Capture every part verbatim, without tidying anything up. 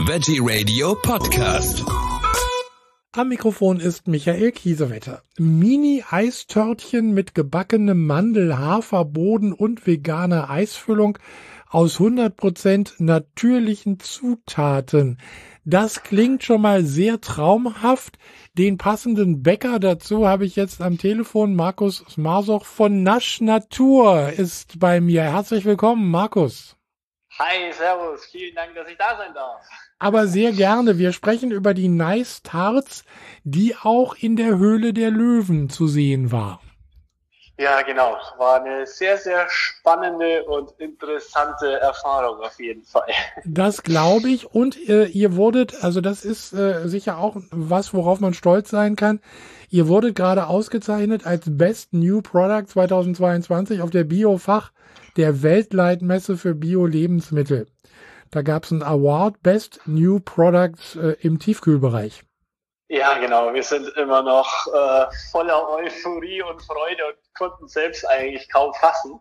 Veggie Radio Podcast. Am Mikrofon ist Michael Kiesewetter. Mini-Eistörtchen mit gebackenem Mandel, Haferboden und veganer Eisfüllung aus hundert Prozent natürlichen Zutaten. Das klingt schon mal sehr traumhaft. Den passenden Bäcker dazu habe ich jetzt am Telefon. Markus Smarsoch von Nasch Natur ist bei mir. Herzlich willkommen, Markus. Hi, servus. Vielen Dank, dass ich da sein darf. Aber sehr gerne. Wir sprechen über die Nice Tarts, die auch in der Höhle der Löwen zu sehen war. Ja, genau. War eine sehr, sehr spannende und interessante Erfahrung auf jeden Fall. Das glaube ich. Und äh, ihr wurdet, also das ist äh, sicher auch was, worauf man stolz sein kann. Ihr wurdet gerade ausgezeichnet als Best New Product zweitausendzweiundzwanzig auf der Biofach der Weltleitmesse für Bio-Lebensmittel. Da gab es einen Award Best New Products äh, im Tiefkühlbereich. Ja, genau. Wir sind immer noch äh, voller Euphorie und Freude und konnten selbst eigentlich kaum fassen.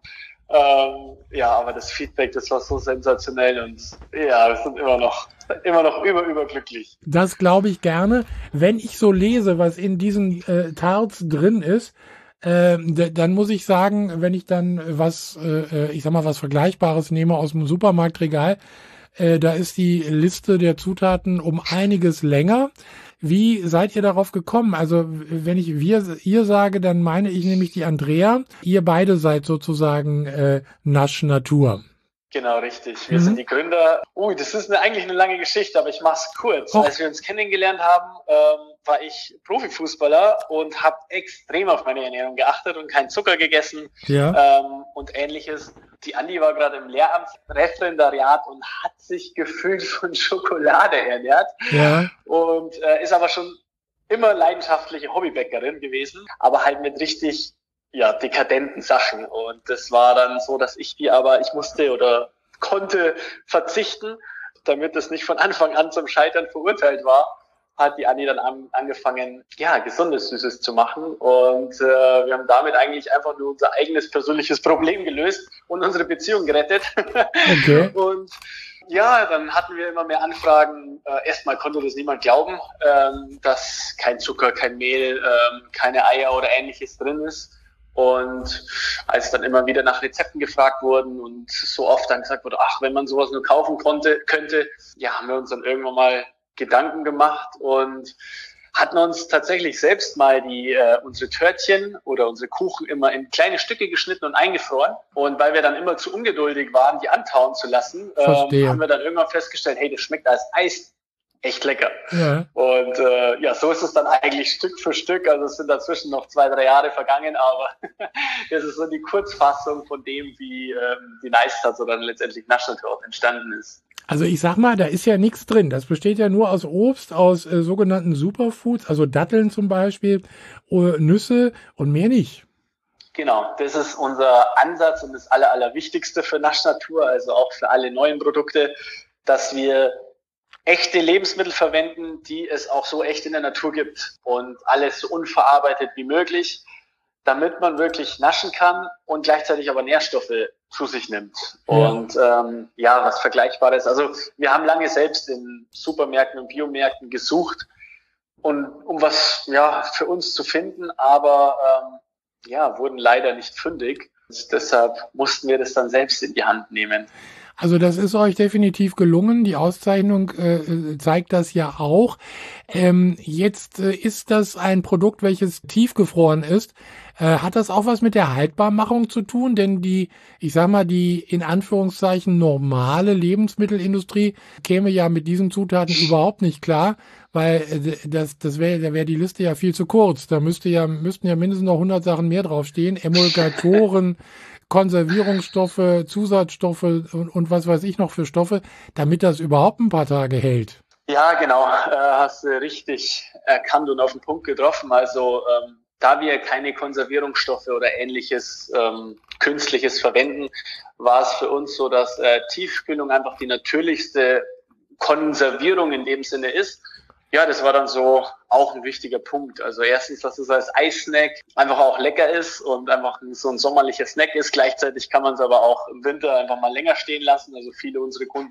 Ähm, ja, aber das Feedback, das war so sensationell und ja, wir sind immer noch immer noch über überglücklich. Das glaube ich gerne. Wenn ich so lese, was in diesen äh, Tarts drin ist, äh, d- dann muss ich sagen, wenn ich dann was, äh, ich sag mal, was Vergleichbares nehme aus dem Supermarktregal, äh, da ist die Liste der Zutaten um einiges länger. Wie seid ihr darauf gekommen? Also wenn ich wir, ihr sage, dann meine ich nämlich die Andrea. Ihr beide seid sozusagen äh, Nasch Natur. Genau, richtig. Wir Mhm. sind die Gründer. Ui, das ist eine, eigentlich eine lange Geschichte, aber ich mach's kurz. Och. Als wir uns kennengelernt haben, ähm, war ich Profifußballer und habe extrem auf meine Ernährung geachtet und keinen Zucker gegessen Ja. ähm, und Ähnliches. Die Andi war gerade im Lehramt, Referendariat und hat sich gefühlt von Schokolade ernährt Ja. und äh, ist aber schon immer leidenschaftliche Hobbybäckerin gewesen, aber halt mit richtig ja, dekadenten Sachen. Und das war dann so, dass ich die aber, ich musste oder konnte verzichten, damit es nicht von Anfang an zum Scheitern verurteilt war, hat die Anni dann an, angefangen, ja, gesundes Süßes zu machen. Und äh, wir haben damit eigentlich einfach nur unser eigenes persönliches Problem gelöst und unsere Beziehung gerettet. Okay. Und ja, dann hatten wir immer mehr Anfragen. Äh, erstmal konnte das niemand glauben, ähm, dass kein Zucker, kein Mehl, ähm, keine Eier oder Ähnliches drin ist. Und als dann immer wieder nach Rezepten gefragt wurden und so oft dann gesagt wurde, ach, wenn man sowas nur kaufen konnte, könnte, ja, haben wir uns dann irgendwann mal Gedanken gemacht und hatten uns tatsächlich selbst mal die äh, unsere Törtchen oder unsere Kuchen immer in kleine Stücke geschnitten und eingefroren. Und weil wir dann immer zu ungeduldig waren, die antauen zu lassen, ähm, haben wir dann irgendwann festgestellt, hey, das schmeckt als Eis echt lecker. Ja. Und äh, ja, so ist es dann eigentlich Stück für Stück. Also es sind dazwischen noch zwei, drei Jahre vergangen, aber das ist so die Kurzfassung von dem, wie ähm, die Nice Tarts oder dann letztendlich Nasch Natur auch entstanden ist. Also ich sag mal, da ist ja nichts drin. Das besteht ja nur aus Obst, aus äh, sogenannten Superfoods, also Datteln zum Beispiel, äh, Nüsse und mehr nicht. Genau, das ist unser Ansatz und das Aller, Allerwichtigste für Nasch Natur, also auch für alle neuen Produkte, dass wir echte Lebensmittel verwenden, die es auch so echt in der Natur gibt und alles so unverarbeitet wie möglich, damit man wirklich naschen kann und gleichzeitig aber Nährstoffe zu sich nimmt. Ja. Und ähm, ja, was Vergleichbares. Also wir haben lange selbst in Supermärkten und Biomärkten gesucht, und, um was ja für uns zu finden, aber ähm, ja, wurden leider nicht fündig. Und deshalb mussten wir das dann selbst in die Hand nehmen. Also das ist euch definitiv gelungen. Die Auszeichnung äh, zeigt das ja auch. Ähm, jetzt äh, ist das ein Produkt, welches tiefgefroren ist. Äh, hat das auch was mit der Haltbarmachung zu tun? Denn die, ich sag mal, die in Anführungszeichen normale Lebensmittelindustrie käme ja mit diesen Zutaten überhaupt nicht klar, weil äh, das, das wäre, da wäre die Liste ja viel zu kurz. Da müsste ja, müssten ja mindestens noch hundert Sachen mehr draufstehen. Emulgatoren, Konservierungsstoffe, Zusatzstoffe und, und was weiß ich noch für Stoffe, damit das überhaupt ein paar Tage hält. Ja, genau, äh, hast du richtig erkannt und auf den Punkt getroffen. Also ähm, da wir keine Konservierungsstoffe oder ähnliches ähm, Künstliches verwenden, war es für uns so, dass äh, Tiefkühlung einfach die natürlichste Konservierung in dem Sinne ist. Ja, das war dann so auch ein wichtiger Punkt. Also erstens, dass es als Eissnack einfach auch lecker ist und einfach so ein sommerlicher Snack ist. Gleichzeitig kann man es aber auch im Winter einfach mal länger stehen lassen. Also viele unserer Kunden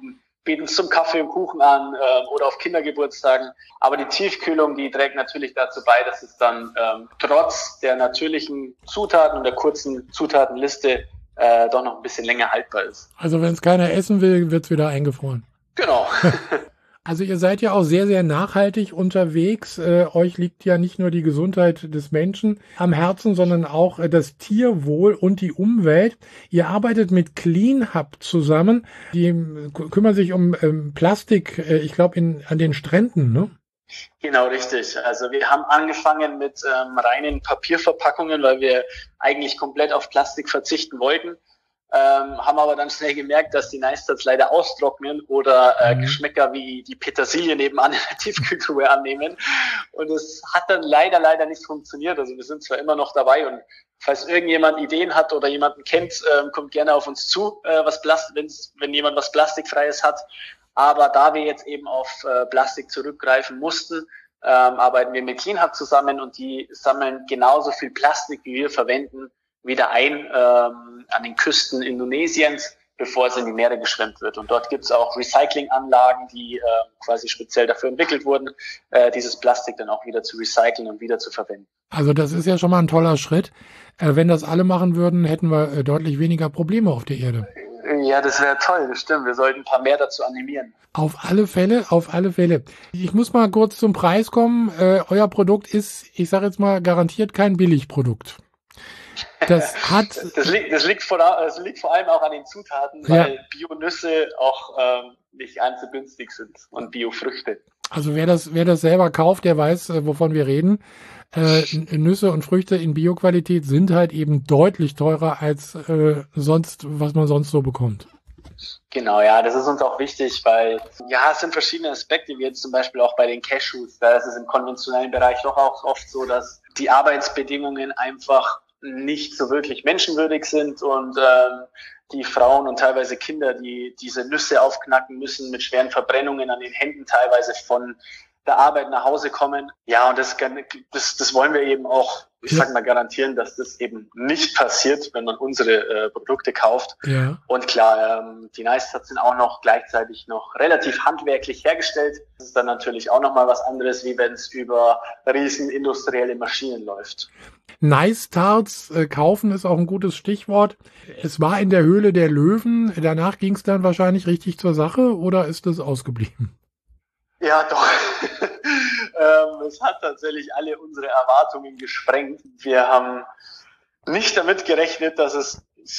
bieten es zum Kaffee und Kuchen an ähm, oder auf Kindergeburtstagen. Aber die Tiefkühlung, die trägt natürlich dazu bei, dass es dann ähm, trotz der natürlichen Zutaten und der kurzen Zutatenliste äh, doch noch ein bisschen länger haltbar ist. Also wenn es keiner essen will, wird's wieder eingefroren. Genau. Also ihr seid ja auch sehr, sehr nachhaltig unterwegs. Äh, euch liegt ja nicht nur die Gesundheit des Menschen am Herzen, sondern auch äh, das Tierwohl und die Umwelt. Ihr arbeitet mit Clean Hub zusammen. Die äh, kümmern sich um ähm, Plastik, äh, ich glaube, in an den Stränden, ne? Genau, richtig. Also wir haben angefangen mit ähm, reinen Papierverpackungen, weil wir eigentlich komplett auf Plastik verzichten wollten. Ähm, haben aber dann schnell gemerkt, dass die Nice-Tats leider austrocknen oder äh, mhm. Geschmäcker wie die Petersilie nebenan in der Tiefkühltruhe annehmen. Und es hat dann leider, leider nicht funktioniert. Also wir sind zwar immer noch dabei und falls irgendjemand Ideen hat oder jemanden kennt, ähm, kommt gerne auf uns zu, äh, was Plast- wenn's, wenn jemand was Plastikfreies hat. Aber da wir jetzt eben auf äh, Plastik zurückgreifen mussten, ähm, arbeiten wir mit Clean Hub zusammen und die sammeln genauso viel Plastik, wie wir verwenden, wieder ein ähm, an den Küsten Indonesiens, bevor es in die Meere geschwemmt wird. Und dort gibt es auch Recyclinganlagen, die äh, quasi speziell dafür entwickelt wurden, äh, dieses Plastik dann auch wieder zu recyceln und wieder zu verwenden. Also das ist ja schon mal ein toller Schritt. Äh, wenn das alle machen würden, hätten wir äh, deutlich weniger Probleme auf der Erde. Ja, das wäre toll, das stimmt. Wir sollten ein paar mehr dazu animieren. Auf alle Fälle, auf alle Fälle. Ich muss mal kurz zum Preis kommen. Äh, euer Produkt ist, ich sage jetzt mal, garantiert kein Billigprodukt. Das hat. Das liegt, das liegt, vor, das liegt vor allem auch an den Zutaten, weil ja. Bio-Nüsse auch ähm, nicht allzu günstig sind und Bio-Früchte. Also wer das, wer das selber kauft, der weiß, äh, wovon wir reden. Äh, Nüsse und Früchte in Bio-Qualität sind halt eben deutlich teurer als äh, sonst, was man sonst so bekommt. Genau, ja, das ist uns auch wichtig, weil ja, es sind verschiedene Aspekte, wie jetzt zum Beispiel auch bei den Cashews. Da ist es im konventionellen Bereich doch auch oft so, dass die Arbeitsbedingungen einfach nicht so wirklich menschenwürdig sind und ähm, die Frauen und teilweise Kinder, die diese Nüsse aufknacken müssen, mit schweren Verbrennungen an den Händen teilweise von der Arbeit nach Hause kommen. Ja, und das, das, das wollen wir eben auch, ich sag mal, garantieren, dass das eben nicht passiert, wenn man unsere äh, Produkte kauft. Ja. Und klar, ähm, die Nice-Tats sind auch noch gleichzeitig noch relativ handwerklich hergestellt. Das ist dann natürlich auch nochmal was anderes, wie wenn es über riesen industrielle Maschinen läuft. Nice-Tarts äh, kaufen ist auch ein gutes Stichwort. Es war in der Höhle der Löwen. Danach ging es dann wahrscheinlich richtig zur Sache oder ist es ausgeblieben? Ja, doch. ähm, es hat tatsächlich alle unsere Erwartungen gesprengt. Wir haben nicht damit gerechnet, dass es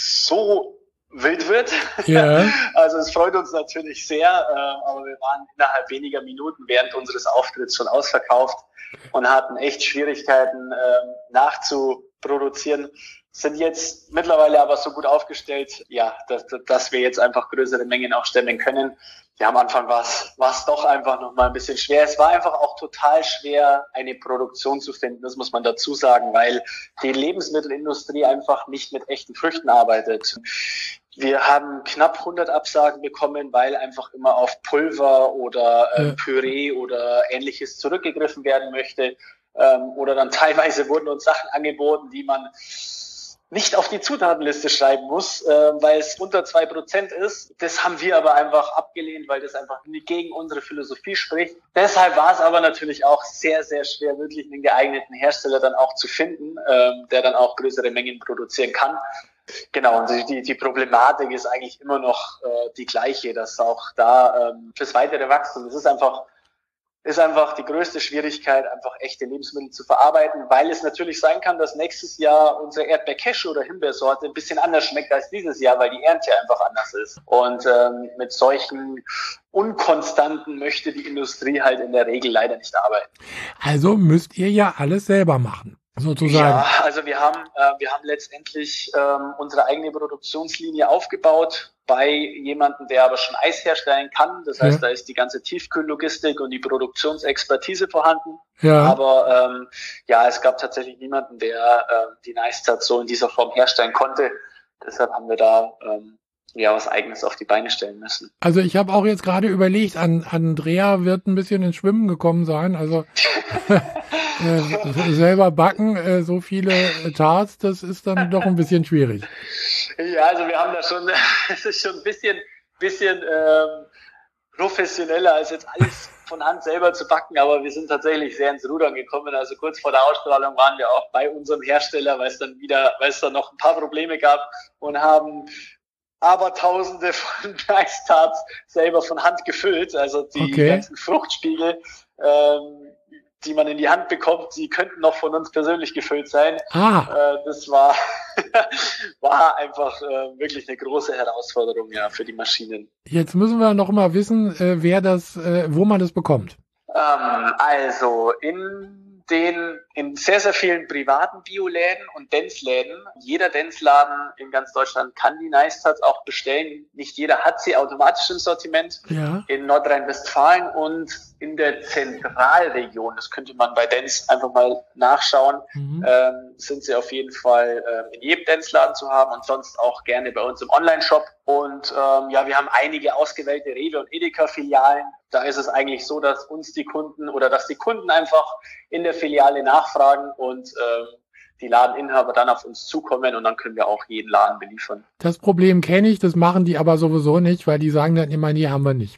so wild wird. Ja. Also es freut uns natürlich sehr, äh, aber wir waren innerhalb weniger Minuten während unseres Auftritts schon ausverkauft und hatten echt Schwierigkeiten äh, nachzuproduzieren. Sind jetzt mittlerweile aber so gut aufgestellt, ja, dass, dass wir jetzt einfach größere Mengen auch stemmen können. Ja, am Anfang war es war es doch einfach noch mal ein bisschen schwer. Es war einfach auch total schwer, eine Produktion zu finden, das muss man dazu sagen, weil die Lebensmittelindustrie einfach nicht mit echten Früchten arbeitet. Wir haben knapp hundert Absagen bekommen, weil einfach immer auf Pulver oder äh, ja. Püree oder Ähnliches zurückgegriffen werden möchte. Ähm, oder dann teilweise wurden uns Sachen angeboten, die man nicht auf die Zutatenliste schreiben muss, äh, weil es unter zwei Prozent ist. Das haben wir aber einfach abgelehnt, weil das einfach gegen unsere Philosophie spricht. Deshalb war es aber natürlich auch sehr, sehr schwer, wirklich einen geeigneten Hersteller dann auch zu finden, ähm, der dann auch größere Mengen produzieren kann. Genau, und die, die Problematik ist eigentlich immer noch äh, die gleiche, dass auch da ähm, fürs weitere Wachstum, es ist einfach ist einfach die größte Schwierigkeit, einfach echte Lebensmittel zu verarbeiten, weil es natürlich sein kann, dass nächstes Jahr unsere Erdbeer-Cashew- oder Himbeersorte ein bisschen anders schmeckt als dieses Jahr, weil die Ernte einfach anders ist. Und ähm, mit solchen Unkonstanten möchte die Industrie halt in der Regel leider nicht arbeiten. Also müsst ihr ja alles selber machen, sozusagen. Ja, also wir haben äh, wir haben letztendlich ähm, unsere eigene Produktionslinie aufgebaut bei jemandem, der aber schon Eis herstellen kann. Das heißt, ja. Da ist die ganze Tiefkühllogistik und die Produktionsexpertise vorhanden. Ja. Aber ähm, ja, es gab tatsächlich niemanden, der äh, die Nice-Tats so in dieser Form herstellen konnte. Deshalb haben wir da ähm, ja was Eigenes auf die Beine stellen müssen. Also ich habe auch jetzt gerade überlegt, an Andrea wird ein bisschen ins Schwimmen gekommen sein. Also äh, selber backen, äh, so viele Tarts, das ist dann doch ein bisschen schwierig. Ja, also wir haben da schon, es ist schon ein bisschen, bisschen ähm, professioneller als jetzt alles von Hand selber zu backen, aber wir sind tatsächlich sehr ins Rudern gekommen. Also kurz vor der Ausstrahlung waren wir auch bei unserem Hersteller, weil es dann wieder, weil es dann noch ein paar Probleme gab und haben aber Tausende von Nice Tarts selber von Hand gefüllt. Also die okay. ganzen Fruchtspiegel, ähm, die man in die Hand bekommt, die könnten noch von uns persönlich gefüllt sein. Ah. Äh, das war, war einfach äh, wirklich eine große Herausforderung, ja, für die Maschinen. Jetzt müssen wir noch mal wissen, äh, wer das, äh, wo man das bekommt. Ähm, also in den, in sehr, sehr vielen privaten Bioläden und Dance-Läden. Jeder Dance-Laden in ganz Deutschland kann die Nice Tarts auch bestellen. Nicht jeder hat sie automatisch im Sortiment. Ja. In Nordrhein-Westfalen und in der Zentralregion, das könnte man bei Dance einfach mal nachschauen, mhm. ähm, sind sie auf jeden Fall äh, in jedem Dance-Laden zu haben und sonst auch gerne bei uns im Online-Shop. Und ähm, ja, wir haben einige ausgewählte Rewe- und Edeka-Filialen. Da ist es eigentlich so, dass uns die Kunden oder dass die Kunden einfach in der Filiale nachfragen und ähm, die Ladeninhaber dann auf uns zukommen und dann können wir auch jeden Laden beliefern. Das Problem kenne ich, das machen die aber sowieso nicht, weil die sagen dann immer, nee, haben wir nicht.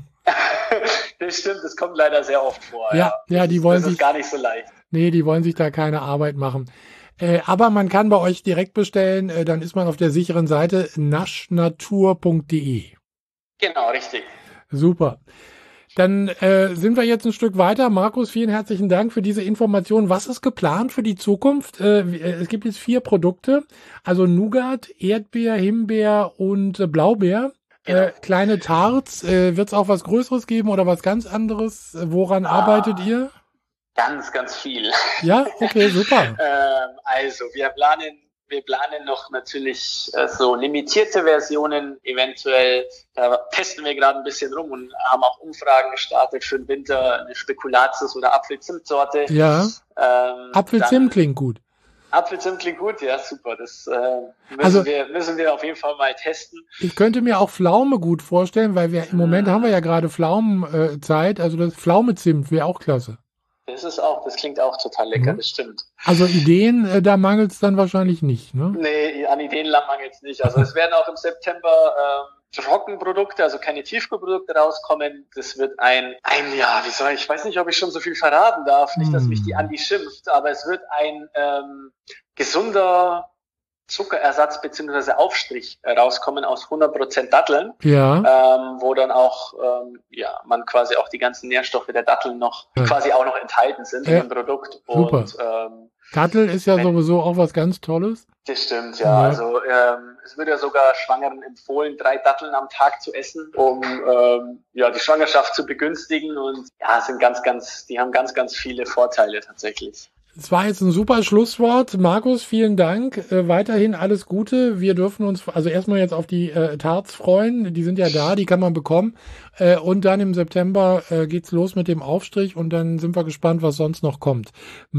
Das stimmt, das kommt leider sehr oft vor. Ja, ja, ja die wollen das sich, ist gar nicht so leicht. Nee, die wollen sich da keine Arbeit machen. Äh, aber man kann bei euch direkt bestellen, äh, dann ist man auf der sicheren Seite naschnatur punkt de. Genau, richtig. Super. Dann äh, sind wir jetzt ein Stück weiter. Markus, vielen herzlichen Dank für diese Information. Was ist geplant für die Zukunft? Äh, es gibt jetzt vier Produkte, also Nougat, Erdbeer, Himbeer und äh, Blaubeer. Genau. Äh, kleine Tarts. Äh, wird es auch was Größeres geben oder was ganz anderes? Woran ah, arbeitet ihr? Ganz, ganz viel. Ja, okay, super. ähm, also wir planen Wir planen noch natürlich äh, so limitierte Versionen, eventuell, da testen wir gerade ein bisschen rum und haben auch Umfragen gestartet für den Winter, eine Spekulatius- oder Apfelzimtsorte. Ja, ähm, Apfelzimt klingt gut. Apfelzimt klingt gut, ja, super. Das äh, müssen, also, wir, müssen wir auf jeden Fall mal testen. Ich könnte mir auch Pflaume gut vorstellen, weil wir im Moment hm. haben wir ja gerade Pflaumenzeit, also das Pflaumezimt wäre auch klasse. Das ist auch, das klingt auch total lecker, mhm. das stimmt. Also Ideen, äh, da mangelt es dann wahrscheinlich nicht, ne? Nee, an Ideen mangelt es nicht. Also es werden auch im September ähm, Trockenprodukte, also keine Tiefkühlprodukte rauskommen. Das wird ein, ein, ja, wie soll ich, ich weiß nicht, ob ich schon so viel verraten darf, nicht, dass mich die Andi schimpft, aber es wird ein ähm, gesunder Zuckerersatz bzw. Aufstrich rauskommen aus hundert Prozent Datteln, ja. ähm, wo dann auch ähm, ja man quasi auch die ganzen Nährstoffe der Datteln noch ja. quasi auch noch enthalten sind ja. in dem Produkt. Super. Und ähm, Dattel ist ja wenn, sowieso auch was ganz Tolles. Das stimmt, ja. ja. Also ähm, es wird ja sogar Schwangeren empfohlen, drei Datteln am Tag zu essen, um ähm, ja die Schwangerschaft zu begünstigen und ja sind ganz, ganz, die haben ganz, ganz viele Vorteile tatsächlich. Es war jetzt ein super Schlusswort. Markus, vielen Dank. Äh, weiterhin alles Gute. Wir dürfen uns also erstmal jetzt auf die äh, Tarts freuen. Die sind ja da, die kann man bekommen. Äh, und dann im September äh, geht's los mit dem Aufstrich und dann sind wir gespannt, was sonst noch kommt.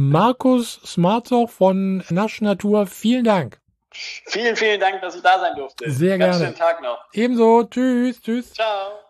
Markus Smarzoch von Naschnatur, vielen Dank. Vielen, vielen Dank, dass ich da sein durfte. Sehr gerne. Ganz schönen Tag noch. Ebenso. Tschüss. Tschüss. Ciao.